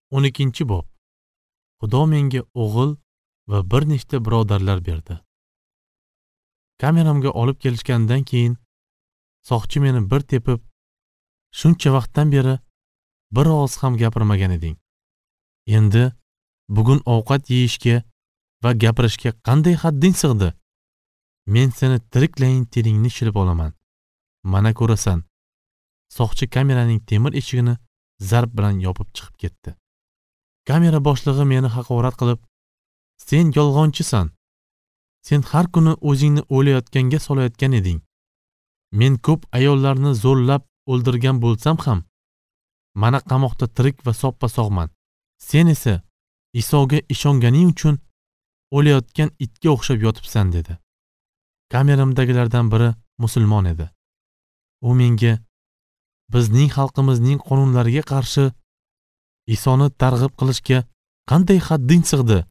12-bob. Xudo menga o'g'il va bir nechta birodarlar berdi. Kameramga olib kelishgandan keyin soqchi meni bir tepib, shuncha vaqtdan beri bir og'iz ham gapirmagan eding. Endi bugun ovqat yeyishga va gapirishga qanday hadding sig'di? Men seni tiriklayin tilingni shilib olaman. Mana ko'rasan. Soqchi kameraning temir eshigini zarb bilan yopib chiqib ketdi. Kamera boshlig'i meni haqorat qilib, "Sen yolg'onchisan. Sen har kuni o'zingni o'layotganga solayotgan eding. Men ko'p ayollarni zo'rlab o'ldirgan bo'lsam ham, mana qamoqda tirik va soppa sog'man. Sen esa Isoga ishonganing uchun o'layotgan itga o'xshab yotibsan" dedi. Kameramdagilardan biri musulmon edi. U menga bizning xalqimizning qonunlariga qarshi Isoni targ'ib qilishga qanday hadding sig'di?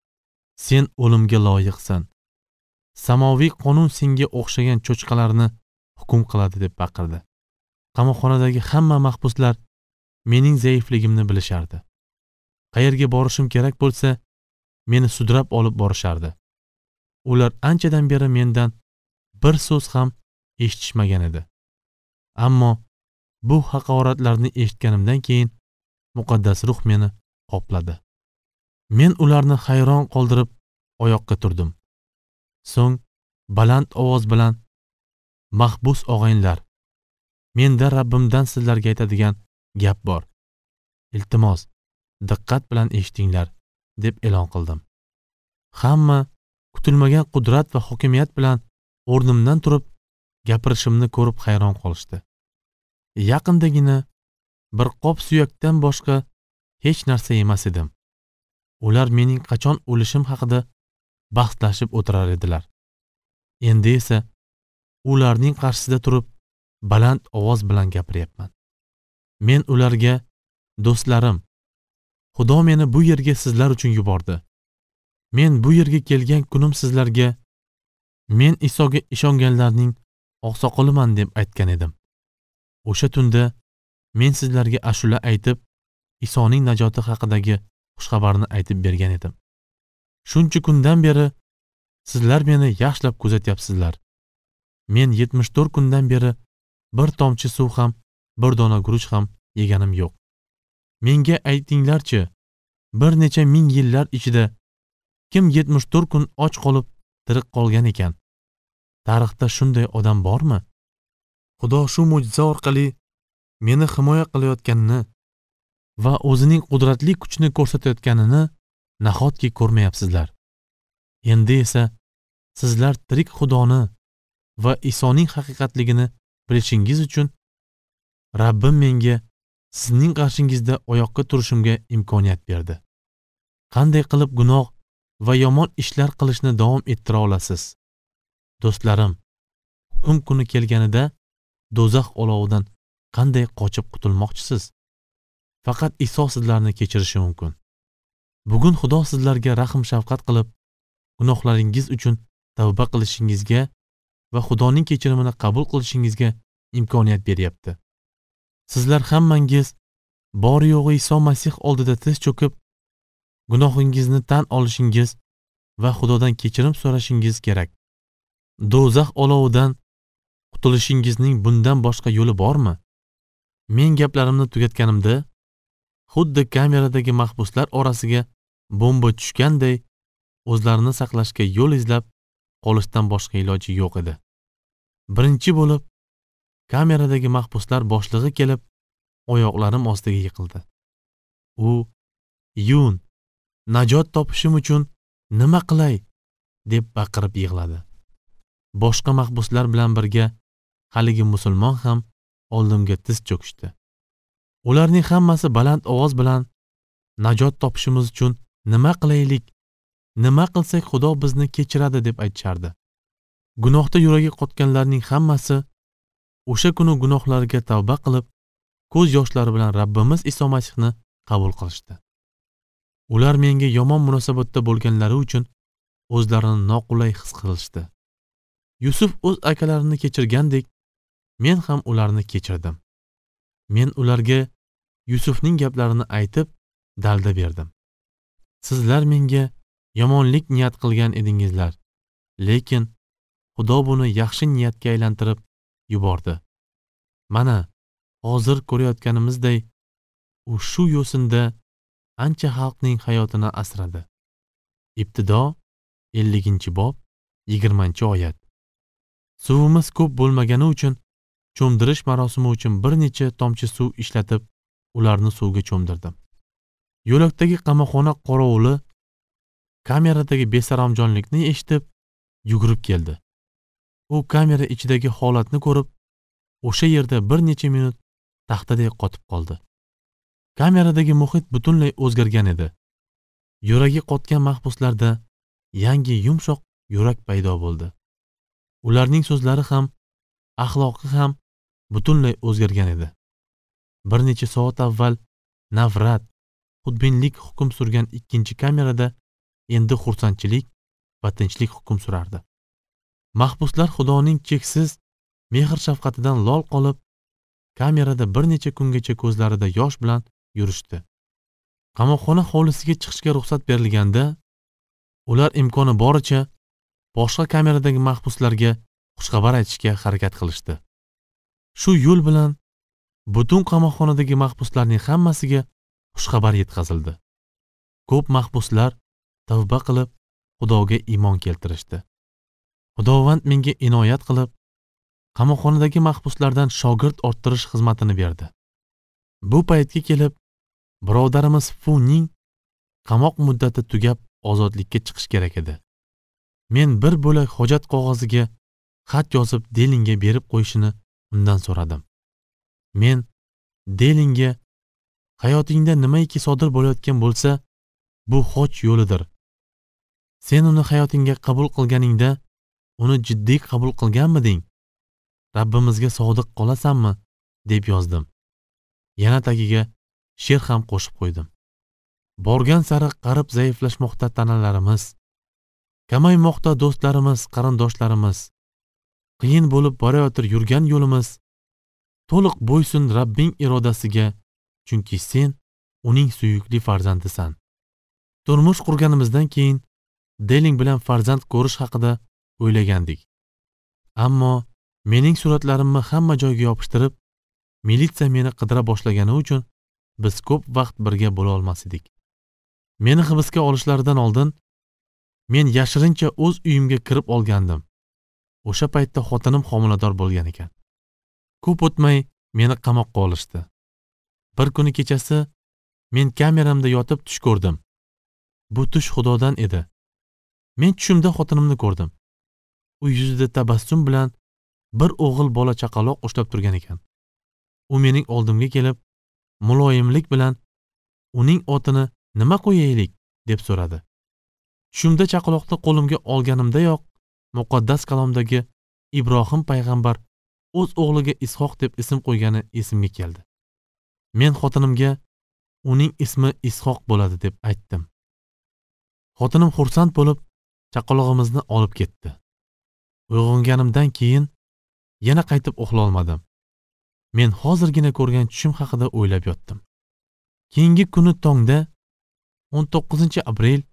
Sen o'limga loyiqsan. Samoviy qonun senga o'xshagan cho'chqalarni hukm qiladi deb baqirdi. Qamoqxonadagi hamma mahbuslar mening zaifligimni bilishardi. Qayerga borishim kerak bo'lsa, meni sudrab olib borishardi. Ular anchadan beri mendan bir so'z ham eshitishmagan edi. Ammo bu haqoratlarni eshitganimdan keyin muqaddas ruh meni qopladi. Men ularni hayron qoldirib oyoqqa turdim. So'ng baland ovoz bilan: "Mahbus og'aynilar, menda Rabbimdan sizlarga aytadigan gap bor. Iltimos, diqqat bilan eshitinglar" deb e'lon qildim. Hamma kutilmagan qudrat va hokimiyat bilan o'rnimdan turib gapirishimni ko'rib hayron qolishdi. Yaqindagina bir qop suyakdan boshqa hech narsa yemas edim. Ular mening qachon o'lishim haqida bahslashib o'tirar edilar. Endi esa ularning qarshisida turib baland ovoz bilan gapiryapman. Men ularga: "Do'stlarim, Xudo meni bu yerga sizlar uchun yubordi. Men bu yerga kelgan kunim sizlarga men Isoga ishonganlarning oqsoqoliman deb aytgan edim. O'sha tunda men sizlarga ashula aytib, Isoning najoti haqidagi xushxabarni aytib bergan edim. Shuncha kundan beri sizlar meni yaxshilab kuzatyapsizlar. Men 74 kundan beri bir tomchi suv ham, bir dona guruch ham yeganim yo'q. Menga aytinglarchi, bir necha ming yillar ichida kim 74 kun och qolib tirik qolgan ekan? Tarixda shunday odam bormi? Xudo shu mo'jiza orqali meni himoya qilayotganini va o'zining qudratli kuchini ko'rsatayotganini nahotki ko'rmayapsizlar? Endi esa sizlar tirik Xudoni va Isoning haqiqatligini bilishingiz uchun Rabbim menga sizning qarshingizda oyoqqa turishimga imkoniyat berdi. Qanday qilib gunoh va yomon ishlar qilishni davom ettira olasiz? Do'stlarim, hukm kuni kelganida do'zax olovidan qanday qochib qutulmoqchisiz? Faqat Iso sizlarni kechirishi mumkin. Bugun Xudo sizlarga rahm shafqat qilib, gunohlaringiz uchun tavba qilishingizga va Xudoning kechirimini qabul qilishingizga imkoniyat beryapti. Sizlar hammangiz bor yo'g'i Iso Masih oldida tiz cho'kib, gunohingizni tan olishingiz va Xudodan kechirim so'rashingiz kerak. Do'zax olovidan qutulishingizning bundan boshqa yo'li bormi? Men gaplarimni tugatganimda, xuddi kameradagi mahbuslar orasiga bomba tushganday o'zlarini saqlashga yo'l izlab qolishdan boshqa iloji yo'q edi. Birinchi bo'lib kameradagi mahbuslar boshlig'i kelib, oyoqlarim ostiga yiqildi. U: "Yun, najot topishim uchun nima qilay?" deb baqirib yig'ladi. Boshqa mahbuslar bilan birga haligi musulmon ham oldimga tiz cho'kishdi. Ularning hammasi baland ovoz bilan najot topishimiz uchun nima qilaylik? Nima qilsak Xudo bizni kechiradi deb aytishardi. Gunohda yuragi qotganlarning hammasi o'sha kuni gunohlariga tavba qilib, ko'z yoshlari bilan Rabbimiz Iso Masihni qabul qilishdi. Ular menga yomon munosabatda bo'lganlari uchun o'zlarini noqulay his qilishdi. Yusuf o'z akalarini kechirgandek, men ham ularni kechirdim. Men ularga Yusufning gaplarini aytib, dalda berdim. Sizlar menga yomonlik niyat qilgan edingizlar, lekin Xudo buni yaxshi niyatga aylantirib yubordi. Mana, hozir ko'rayotganimizday, u shu yo'sinda ancha xalqning hayotini asradi. Ibtido 50-bob 20-oyat. Suvimiz ko'p bo'lmagani uchun cho'mdirish marosimi uchun bir necha tomchi suv ishlatib, ularni suvga cho'mdirdim. Yo'lakdagi qamoqxona qorovuli kameradagi besaromjonlikni eshitib yugurib keldi. U kamera ichidagi holatni ko'rib, o'sha yerda bir necha minut taxtadek qotib qoldi. Kameradagi muhit butunlay o'zgargan edi. Yuragi qotgan mahbuslarda yangi yumshoq yurak paydo bo'ldi. Ularning so'zlari ham, axloqi ham butunlay o'zgargan edi. Bir necha soat avval nafrat, xudbinlik hukm surgan ikkinchi kamerada endi xursandchilik va tinchlik hukm surardi. Mahbuslar Xudoning cheksiz mehr-shafqatidan lol qolib, kamerada bir necha kungacha ko'zlarida yosh bilan yurishdi. Qamoqxona hovlisiga chiqishga ruxsat berilganda, ular imkoni boricha boshqa kameradagi mahbuslarga xushxabar aytishga harakat qilishdi. Shu yo'l bilan butun qamoqxonadagi mahbuslarning hammasiga xushxabar yetkazildi. Ko'p mahbuslar tavba qilib, Xudoga iymon keltirishdi. Xudovand menga inoyat qilib, qamoqxonadagi mahbuslardan shogird orttirish xizmatini berdi. Bu paytga kelib, birodarimiz Funing qamoq muddati tugab ozodlikka chiqish kerak edi. Men bir bo'lak hojat qog'oziga xat yozib Delingga berib qo'yishini undan so'radim. Men Delingga hayotingda nimaiki sodir bo'layotgan bo'lsa, bu xoch yo'lidir. Sen uni hayotingga qabul qilganingda, uni jiddiy qabul qilganmiding? Rabbimizga sodiq qolasanmi? deb yozdim. Yana tagiga she'r ham qo'shib qo'ydim. Borgan sari qarib zaiflashmoqda tanalarimiz, kamaymoqda do'stlarimiz, qarindoshlarimiz. Qiyin bo'lib borayotir yurgan yo'limiz. To'liq bo'ysun Rabbing irodasiga, chunki sen uning suyukli farzandisan. Turmush qurganimizdan keyin Deling bilan farzand ko'rish haqida o'ylagandik. Ammo mening suratlarimni hamma joyga yopishtirib, militsiya meni qidira boshlagani uchun biz ko'p vaqt birga bo'la olmas edik. Meni hibsga olishlaridan oldin men yashirincha o'z uyimga kirib olgandim. O'sha paytda xotinim homilador bo'lgan ekan. Ko'p o'tmay meni qamoqqa olishdi. Bir kuni kechasi men kameramda yotib tush ko'rdim. Bu tush Xudodan edi. Men tushimda xotinimni ko'rdim. U yuzida tabassum bilan bir o'g'il bola chaqaloq ushlab turgan ekan. U mening oldimga kelib, muloyimlik bilan uning otini nima qo'yaylik deb so'radi. Tushimda chaqaloqni qo'limga olganimdayoq muqaddas kalomdagi Ibrohim payg'ambar o'z o'g'liga Ishoq deb ism qo'ygani esimga keldi. Men xotinimga uning ismi Ishoq bo'ladi deb aytdim. Xotinim xursand bo'lib chaqalog'imizni olib ketdi. Uyg'onganimdan keyin yana qaytib uxla olmadim. Men hozirgina ko'rgan tushim haqida o'ylab yotdim. Keyingi kuni tongda 19-aprel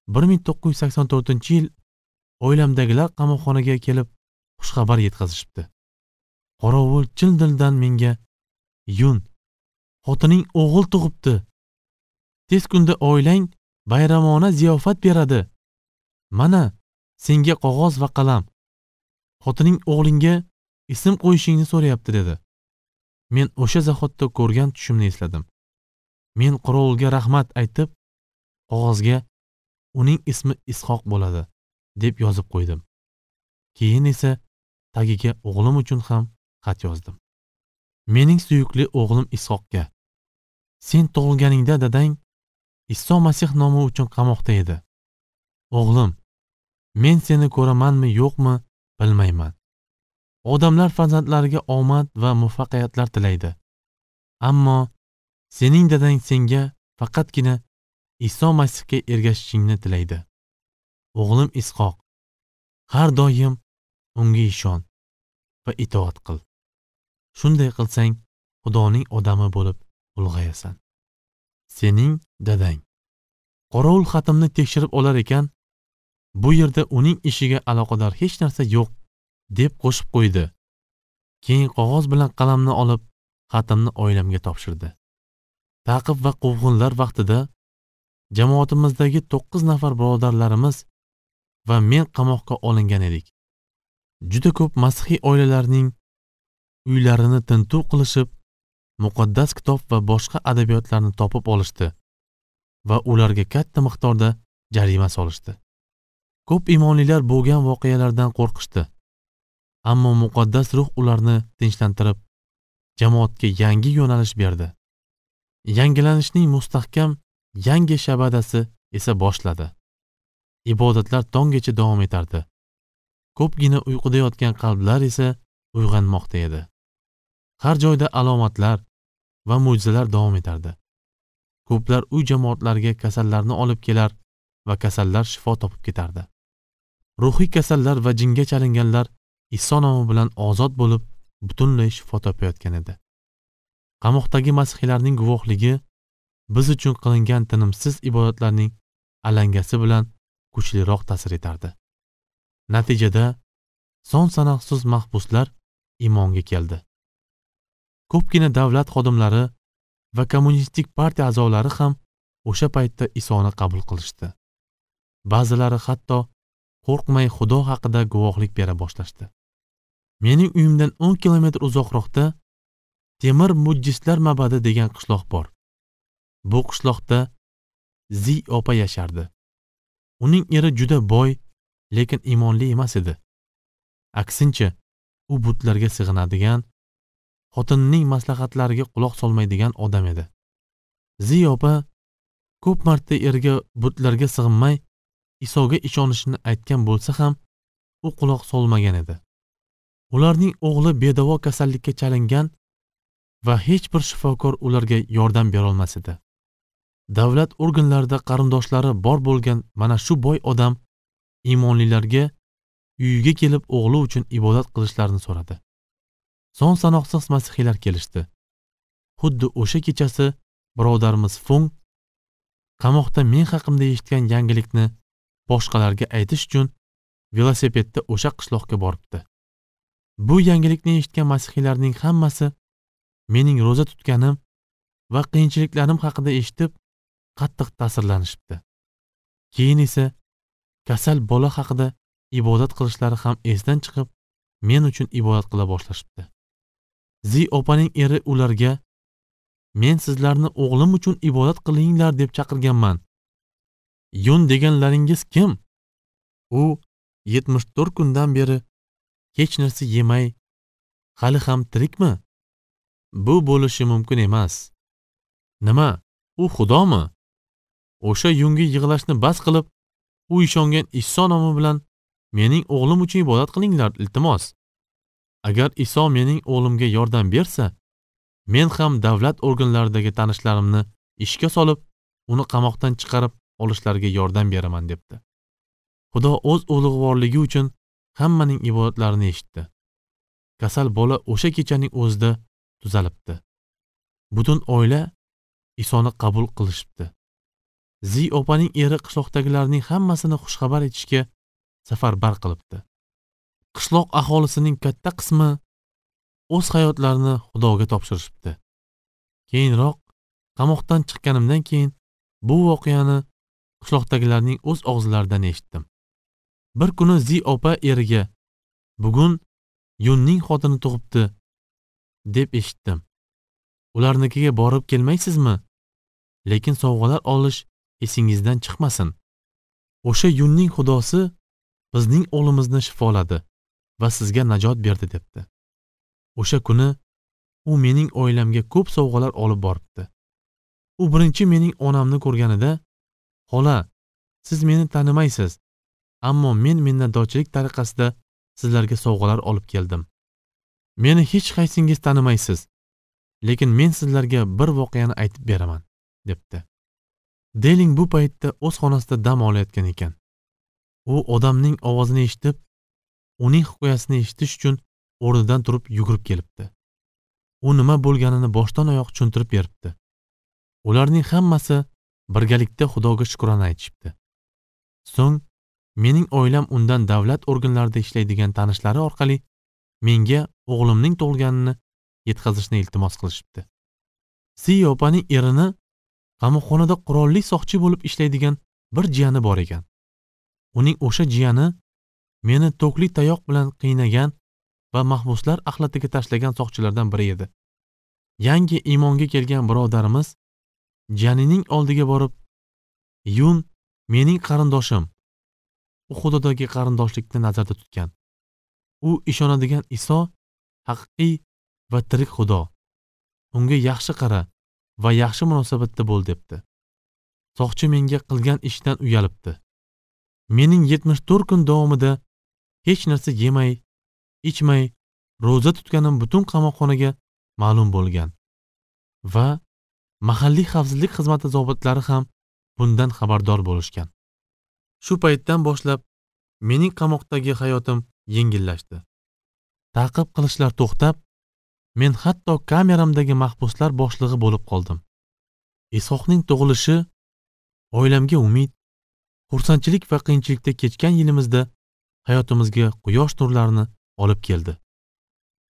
1984-yil oilamdagilar qamoqxonaga kelib xushxabar yetkazishibdi. Qorovul childildan menga: "Yun, xotining o'g'il tug'ibdi. Tez kunda oilang bayramona ziyofat beradi. Mana, senga qog'oz va qalam. Xotining o'g'lingga ism qo'yishingni so'rayapti" dedi. Men o'sha zahotda ko'rgan tushimni esladim. Men qorovulga rahmat aytib, qog'ozga uning ismi Ishoq bo'ladi deb yozib qo'ydim. Keyin esa tagiga o'g'lim uchun ham xat yozdim. Mening suyukli o'g'lim Ishoqga: "Sen tug'ilganingda dadang Iso Masih nomi uchun qamoqda edi. O'g'lim, men seni ko'ramanmi yo'qmi bilmayman. Odamlar farzandlariga omad va muvaffaqiyatlar tilaydi. Ammo sening dadang senga faqatgina Iso Masihga ergashishingni tilaydi. O'g'lim Ishoq, har doim unga ishon va itoat qil. Shunday qilsang, Xudoning odami bo'lib ulg'ayasan. Sening Dadang qorovul xatimni tekshirib olar ekan, bu yerda uning ishiga aloqador hech narsa yo'q deb qo'shib qo'ydi. Keyin qog'oz bilan qalamni olib, xatimni oilamga topshirdi. Ta'qib va quvg'inlar vaqtida jamoatimizdagi 9 nafar birodarlarimiz va men qamoqqa olingan edik. Juda ko'p masihiy oilalarning uylarini tintuv qilishib, muqaddas kitob va boshqa adabiyotlarni topib olishdi va ularga katta miqdorda jarima solishdi. Ko'p imonlilar bo'lgan voqealardan qo'rqishdi. Ammo muqaddas ruh ularni tinchlantirib, jamoatga yangi yo'nalish berdi. Yangilanishning mustahkam yangi shabadasi esa boshladi. Ibodatlar tonggacha davom etardi. Ko'pgina uyquda yotgan qalblar esa uyg'onmoqda edi. Har joyda alomatlar va mo'jizalar davom etardi. Ko'plar uy jamoatlariga kasallarni olib kelar va kasallar shifo topib ketardi. Ruhiy kasallar va jinga chalinganlar Iso nomi bilan ozod bo'lib, butunlay shifo topayotgan edi. Qamoqdagi masihiylarning guvohligi biz uchun qilingan tinimsiz ibodatlarning alangasi bilan kuchliroq ta'sir etardi. Natijada son sanoqsiz mahbuslar iymonga keldi. Ko'pgina davlat xodimlari va kommunistik partiya a'zolari ham o'sha paytda Isoni qabul qilishdi. Ba'zilari hatto qo'rqmay Xudo haqida guvohlik bera boshlashdi. Mening uyimdan 10 kilometr uzoqroqda Temir Mujjislar mabadi degan qishloq bor. Bu qishloqda Zi opa yashardi. Uning eri juda boy, lekin iymonli emas edi. Aksincha, u butlarga sig'inadigan, xotinining maslahatlariga quloq solmaydigan odam edi. Zi opa ko'p marta eriga butlarga sig'inmay Isoga ishonishini aytgan bo'lsa ham, u quloq solmagan edi. Ularning o'g'li bedavo kasallikka chalingan va hech bir shifokor ularga yordam bera olmas edi. Davlat organlarida qarindoshlari bor bo'lgan mana shu boy odam iymonlilarga uyiga kelib o'g'li uchun ibodat qilishlarini so'radi. Son sanoqsiz masihiylar kelishdi. Xuddi o'sha kechasi birodarimiz Fung qamoqda men haqimda eshitgan yangilikni boshqalarga aytish uchun velosipedda o'sha qishloqqa boribdi. Bu yangilikni eshitgan masihiylarning hammasi mening roza tutganim va qiyinchiliklarim haqida eshitib qattiq ta'sirlanishibdi. Keyin esa kasal bola haqida ibodat qilishlari ham esdan chiqib, men uchun ibodat qila boshlashibdi. Zi opaning eri ularga men sizlarni o'g'lim uchun ibodat qilinglar deb chaqirganman. Yun deganlaringiz kim? U 74 kundan beri hech narsa yemay hali ham tirikmi? Bu bo'lishi mumkin emas. Nima? U Xudomi? O'sha yunga yig'lashni bas qilib, u ishongan Iso nomi bilan mening o'g'lim uchun ibodat qilinglar, iltimos. Agar Iso mening o'g'limga yordam bersa, men ham davlat organlaridagi tanishlarimni ishga solib, uni qamoqdan chiqarib olishlariga yordam beraman debdi. Xudo o'z ulug'vorligi uchun hammaning ibodatlarini eshitdi. Kasal bola o'sha kechaning o'zida tuzalibdi. Butun oila Isoni qabul qilishibdi. Zi opaning eri qishloqdagilarning hammasini xushxabar etishga safarbar qilibdi. Qishloq aholisining katta qismi o'z hayotlarini Xudoga topshirishibdi. Keyinroq qamoqdan chiqqanimdan keyin bu voqeani qishloqdagilarning o'z og'zlaridan eshitdim. Bir kuni Zi opa eriga bugun Yunning xotini tug'ibdi deb eshitdim. Ularnikiga borib kelmaysizmi? Lekin sovg'alar olish esingizdan chiqmasin. O'sha Yunning xudosi bizning o'g'limizni shifoladi va sizga najot berdi debdi. O'sha kuni u mening oilamga ko'p sovg'alar olib boribdi. U birinchi mening onamni ko'rganida, "Xola, siz meni tanimaysiz, ammo men minnatdorchilik tariqasida sizlarga sovg'alar olib keldim. Meni hech qaysingiz tanimaysiz, lekin men sizlarga bir voqeani aytib beraman", debdi. Deling bu paytda o'z xonasida dam olayotgan ekan. U odamning ovozini eshitib, uning hikoyasini eshitish uchun o'rnidan turib yugurib kelibdi. U nima bo'lganini boshdan oyoq tushuntirib beribdi. Ularning hammasi birgalikda Xudoga shukrona aytishibdi. So'ng mening oilam undan davlat organlarida ishlaydigan tanishlari orqali menga o'g'limning tug'ilganini yetkazishni iltimos qilishibdi. Si opaning erini qamoqxonada qurolli soqchi bo'lib ishlaydigan bir jiyani bor ekan. Uning o'sha jiyani meni tokli tayoq bilan qiynagan va mahbuslar axlatiga tashlagan soqchilardan biri edi. Yangi iymonga kelgan birodarimiz jiyanining oldiga borib, "Yun mening qarindoshim. U Xudodagi qarindoshlikni nazarda tutgan. U ishonadigan Iso haqiqiy va tirik Xudo. Unga yaxshi qara va yaxshi munosabatda bo'l" debdi. Soqchi menga qilgan ishdan uyalibdi. Mening 74 kun davomida hech narsa yemay, ichmay, roza tutganim butun qamoqxonaga ma'lum bo'lgan va mahalliy xavfsizlik xizmati zobitlari ham bundan xabardor bo'lishgan. Shu paytdan boshlab mening qamoqdagi hayotim yengillashdi. Ta'qib qilishlar to'xtab, men hatto kameramdagi mahbuslar boshlig'i bo'lib qoldim. Isohning tug'ilishi oilamga umid, xursandchilik va qiyinchilikda kechgan yilimizda hayotimizga quyosh nurlarini olib keldi.